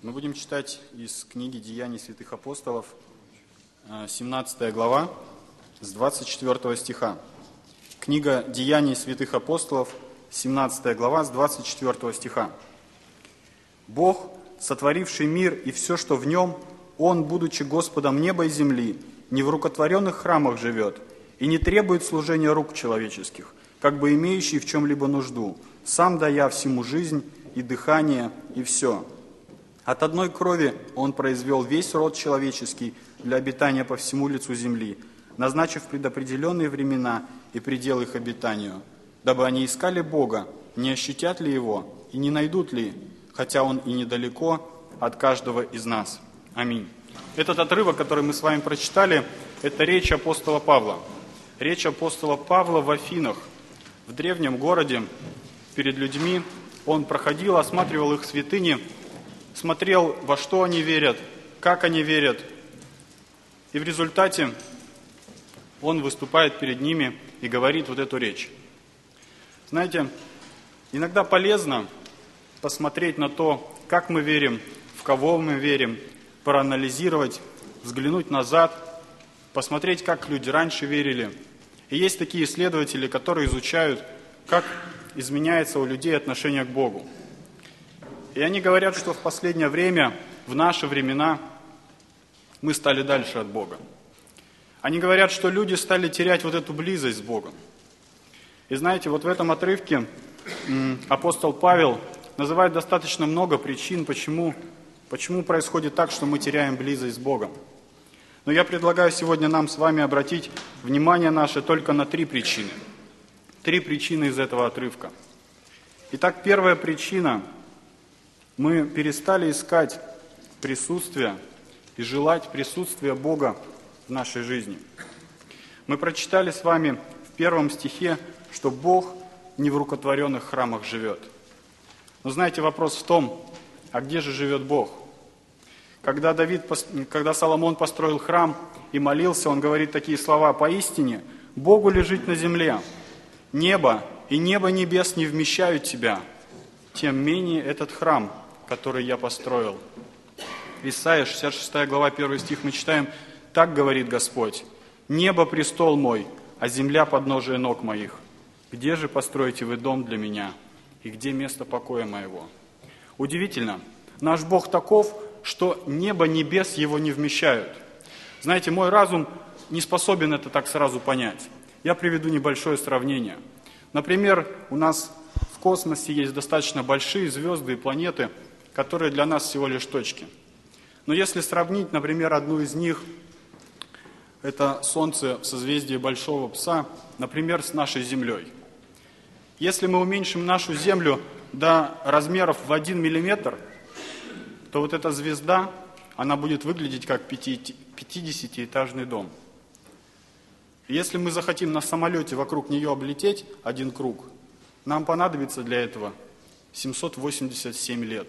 Мы будем читать из книги «Деяний святых апостолов», 17 глава, с 24 стиха. Книга «Деяний святых апостолов», 17 глава, с 24 стиха. «Бог, сотворивший мир и все, что в нем, Он, будучи Господом неба и земли, не в рукотворенных храмах живет и не требует служения рук человеческих, как бы имеющий в чем-либо нужду, сам дая всему жизнь и дыхание и все. От одной крови Он произвел весь род человеческий для обитания по всему лицу земли, назначив предопределенные времена и предел их обитанию, дабы они искали Бога, не ощутят ли Его и не найдут ли, хотя Он и недалеко от каждого из нас». Аминь. Этот отрывок, который мы с вами прочитали, это речь апостола Павла. Речь апостола Павла в Афинах, в древнем городе, перед людьми. Он проходил, осматривал их святыни, смотрел, во что они верят, как они верят. И в результате он выступает перед ними и говорит вот эту речь. Знаете, иногда полезно посмотреть на то, как мы верим, в кого мы верим, проанализировать, взглянуть назад, посмотреть, как люди раньше верили. И есть такие исследователи, которые изучают, как изменяется у людей отношение к Богу. И они говорят, что в последнее время, в наши времена, мы стали дальше от Бога. Они говорят, что люди стали терять вот эту близость с Богом. И знаете, вот в этом отрывке апостол Павел называет достаточно много причин, почему происходит так, что мы теряем близость с Богом. Но я предлагаю сегодня нам с вами обратить внимание наше только на 3 причины. 3 причины из этого отрывка. Итак, первая причина. Мы перестали искать присутствие и желать присутствия Бога в нашей жизни. Мы прочитали с вами в 1 стихе, что Бог не в рукотворенных храмах живет. Но знаете, вопрос в том, а где же живет Бог? Когда Соломон построил храм и молился, он говорит такие слова: «Поистине, Богу лежит на земле, небо и небо небес не вмещают тебя, тем менее этот храм, который я построил». Исайя, 66 глава, 1 стих мы читаем: «Так говорит Господь: небо престол мой, а земля подножие ног моих. Где же построите вы дом для меня, и где место покоя моего?» Удивительно, наш Бог таков, что небо небес его не вмещают. Знаете, мой разум не способен это так сразу понять. Я приведу небольшое сравнение. Например, у нас в космосе есть достаточно большие звезды и планеты, которые для нас всего лишь точки. Но если сравнить, например, одну из них, это Солнце в созвездии Большого Пса, например, с нашей Землей. Если мы уменьшим нашу Землю до размеров в 1 миллиметр, то вот эта звезда, она будет выглядеть как 50-этажный дом. Если мы захотим на самолете вокруг нее облететь 1 круг, нам понадобится для этого 787 лет.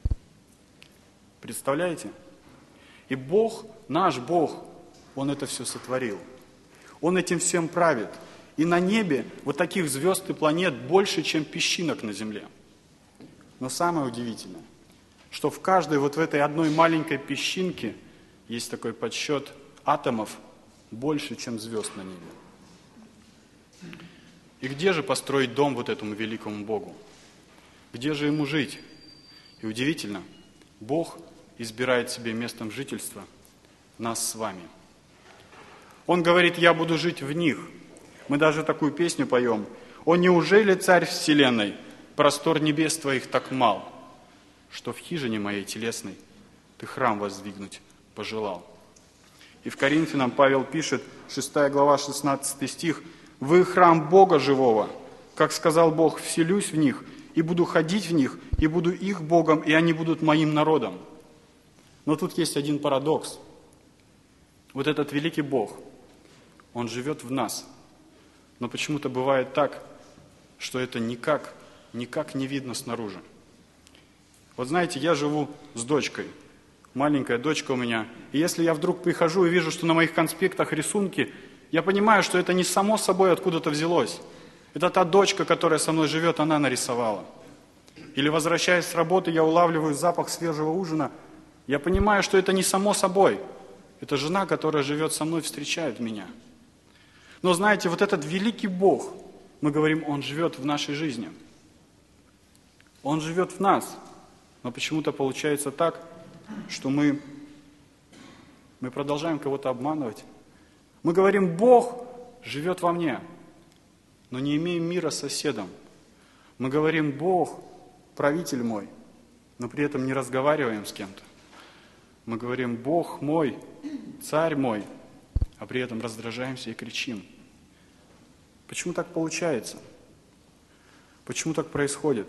Представляете? И Бог, наш Бог, Он это все сотворил. Он этим всем правит. И на небе вот таких звезд и планет больше, чем песчинок на земле. Но самое удивительное, что в каждой вот в этой одной маленькой песчинке есть такой подсчет атомов больше, чем звезд на небе. И где же построить дом вот этому великому Богу? Где же ему жить? И удивительно, Бог избирает себе местом жительства нас с вами. Он говорит: «Я буду жить в них». Мы даже такую песню поем: «О, неужели царь вселенной, простор небес твоих так мал, что в хижине моей телесной ты храм воздвигнуть пожелал». И в Коринфянам Павел пишет, 6 глава, 16 стих: «Вы храм Бога живого, как сказал Бог, вселюсь в них, и буду ходить в них, и буду их Богом, и они будут моим народом». Но тут есть один парадокс. Вот этот великий Бог, Он живет в нас. Но почему-то бывает так, что это никак не видно снаружи. Вот знаете, я живу с дочкой, маленькая дочка у меня, и если я вдруг прихожу и вижу, что на моих конспектах рисунки, я понимаю, что это не само собой откуда-то взялось. Это та дочка, которая со мной живет, она нарисовала. Или возвращаясь с работы, я улавливаю запах свежего ужина. Я понимаю, что это не само собой. Это жена, которая живет со мной, встречает меня. Но знаете, вот этот великий Бог, мы говорим, Он живет в нашей жизни. Он живет в нас. Но почему-то получается так, что мы продолжаем кого-то обманывать. Мы говорим, Бог живет во мне, но не имеем мира с соседом. Мы говорим, Бог правитель мой, но при этом не разговариваем с кем-то. Мы говорим, Бог мой, царь мой, а при этом раздражаемся и кричим. Почему так получается? Почему так происходит?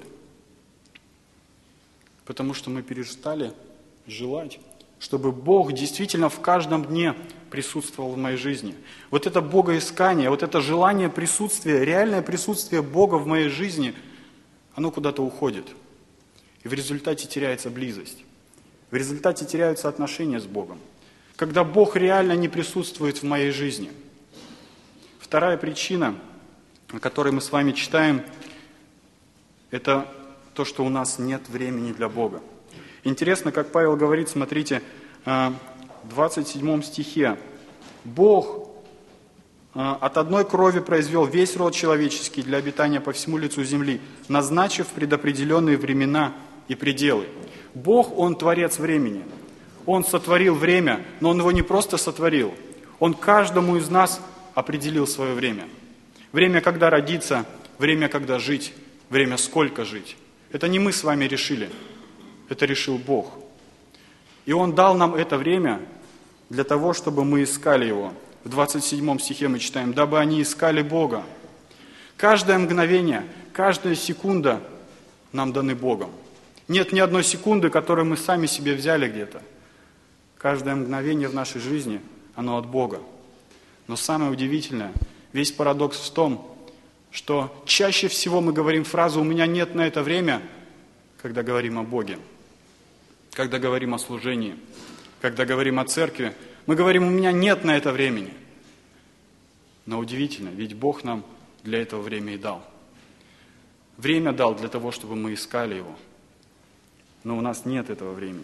Потому что мы перестали желать, чтобы Бог действительно в каждом дне присутствовал в моей жизни. Вот это богоискание, вот это желание присутствия, реальное присутствие Бога в моей жизни, оно куда-то уходит. И в результате теряется близость. В результате теряются отношения с Богом. Когда Бог реально не присутствует в моей жизни. Вторая причина, о которой мы с вами читаем, это то, что у нас нет времени для Бога. Интересно, как Павел говорит, смотрите, в 27 стихе. Бог от одной крови произвел весь род человеческий для обитания по всему лицу земли, назначив предопределенные времена и пределы. Бог, Он творец времени. Он сотворил время, но Он его не просто сотворил. Он каждому из нас определил свое время. Время, когда родиться, время, когда жить, время, сколько жить. Это не мы с вами решили, это решил Бог. И Он дал нам это время для того, чтобы мы искали Его. В 27 стихе мы читаем, дабы они искали Бога. Каждое мгновение, каждая секунда нам даны Богом. Нет ни одной секунды, которую мы сами себе взяли где-то. Каждое мгновение в нашей жизни, оно от Бога. Но самое удивительное, весь парадокс в том, что чаще всего мы говорим фразу «у меня нет на это время», когда говорим о Боге, когда говорим о служении, когда говорим о церкви. Мы говорим «у меня нет на это времени». Но удивительно, ведь Бог нам для этого время и дал. Время дал для того, чтобы мы искали Его. Но у нас нет этого времени.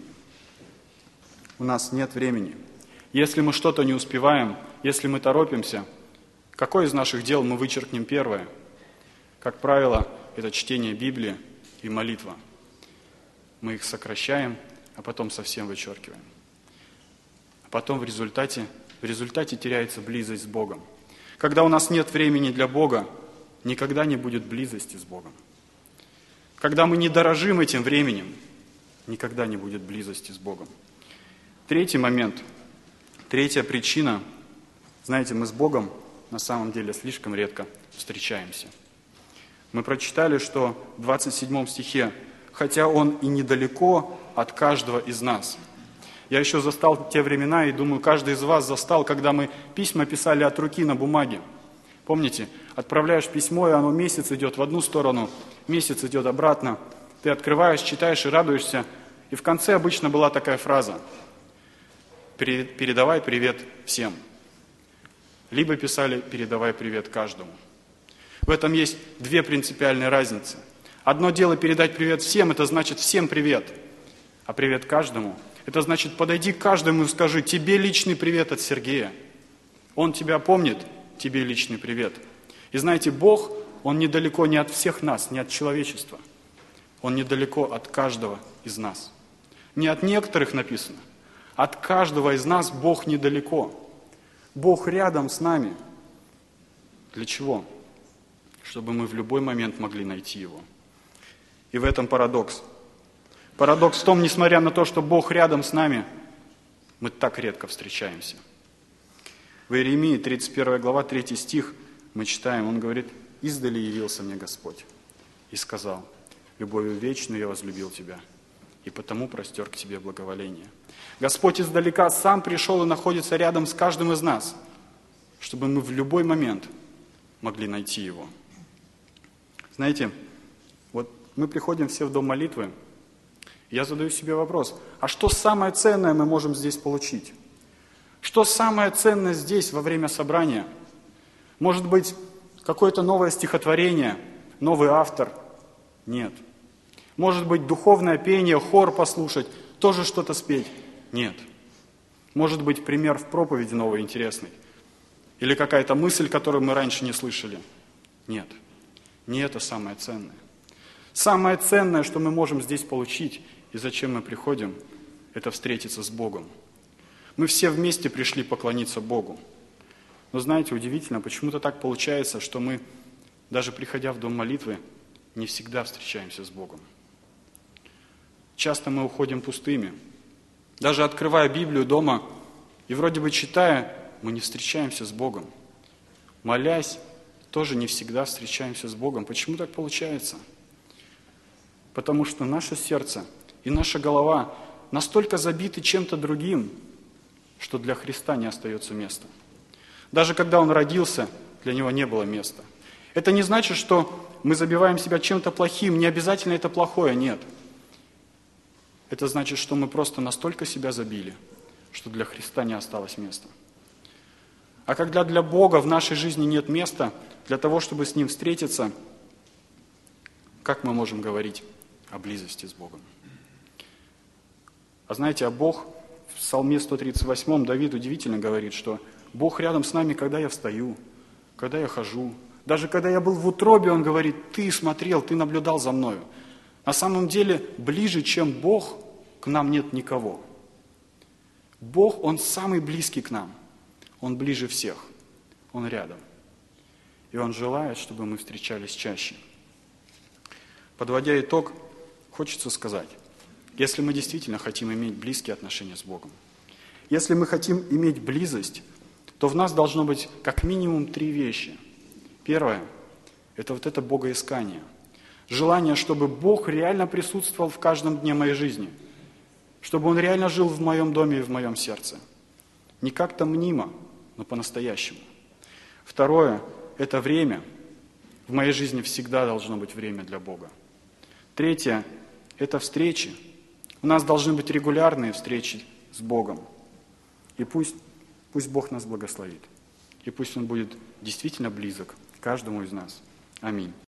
У нас нет времени. Если мы что-то не успеваем, если мы торопимся, какое из наших дел мы вычеркнем первое? Как правило, это чтение Библии и молитва. Мы их сокращаем, а потом совсем вычеркиваем. А потом в результате теряется близость с Богом. Когда у нас нет времени для Бога, никогда не будет близости с Богом. Когда мы не дорожим этим временем, никогда не будет близости с Богом. Третий момент, третья причина. Знаете, мы с Богом на самом деле слишком редко встречаемся. Мы прочитали, что в 27 стихе, хотя Он и недалеко от каждого из нас. Я еще застал те времена, и думаю, каждый из вас застал, когда мы письма писали от руки на бумаге. Помните, отправляешь письмо, и оно месяц идет в одну сторону, месяц идет обратно. Ты открываешь, читаешь и радуешься. И в конце обычно была такая фраза: «Передавай привет всем». Либо писали «передавай привет каждому». В этом есть две принципиальные разницы. Одно дело передать привет всем, это значит всем привет. А привет каждому, это значит подойди к каждому и скажи: тебе личный привет от Сергея. Он тебя помнит, тебе личный привет. И знаете, Бог, Он недалеко не от всех нас, не от человечества. Он недалеко от каждого из нас. Не от некоторых написано. От каждого из нас Бог недалеко. Бог рядом с нами. Для чего? Чтобы мы в любой момент могли найти Его. И в этом парадокс. Парадокс в том, несмотря на то, что Бог рядом с нами, мы так редко встречаемся. В Иеремии 31 глава, 3 стих мы читаем, он говорит: «Издали явился мне Господь и сказал: любовью вечную я возлюбил тебя, и потому простер к тебе благоволение». Господь издалека сам пришел и находится рядом с каждым из нас, чтобы мы в любой момент могли найти Его. Знаете, вот мы приходим все в дом молитвы, и я задаю себе вопрос: а что самое ценное мы можем здесь получить? Что самое ценное здесь во время собрания? Может быть, какое-то новое стихотворение, новый автор? Нет. Может быть, духовное пение, хор послушать, тоже что-то спеть? Нет. Может быть, пример в проповеди новый, интересный. Или какая-то мысль, которую мы раньше не слышали? Нет. Не это самое ценное. Самое ценное, что мы можем здесь получить, и зачем мы приходим, это встретиться с Богом. Мы все вместе пришли поклониться Богу. Но знаете, удивительно, почему-то так получается, что мы, даже приходя в дом молитвы, не всегда встречаемся с Богом. Часто мы уходим пустыми. Даже открывая Библию дома и вроде бы читая, мы не встречаемся с Богом. Молясь, тоже не всегда встречаемся с Богом. Почему так получается? Потому что наше сердце и наша голова настолько забиты чем-то другим, что для Христа не остается места. Даже когда Он родился, для Него не было места. Это не значит, что мы забиваем себя чем-то плохим, не обязательно это плохое, нет. Это значит, что мы просто настолько себя забили, что для Христа не осталось места. А когда для Бога в нашей жизни нет места, для того, чтобы с Ним встретиться, как мы можем говорить о близости с Богом? А знаете, а Бог в Псалме 138 Давид удивительно говорит, что Бог рядом с нами, когда я встаю, когда я хожу. Даже когда я был в утробе, Он говорит, ты смотрел, ты наблюдал за мною. На самом деле, ближе, чем Бог, к нам нет никого. Бог, Он самый близкий к нам. Он ближе всех. Он рядом. И Он желает, чтобы мы встречались чаще. Подводя итог, хочется сказать, если мы действительно хотим иметь близкие отношения с Богом, если мы хотим иметь близость, то в нас должно быть как минимум 3 вещи. Первое – это вот это богоискание. Желание, чтобы Бог реально присутствовал в каждом дне моей жизни. Чтобы Он реально жил в моем доме и в моем сердце. Не как-то мнимо, но по-настоящему. Второе – это время. В моей жизни всегда должно быть время для Бога. Третье – это встречи. У нас должны быть регулярные встречи с Богом. И пусть Бог нас благословит. И пусть Он будет действительно близок к каждому из нас. Аминь.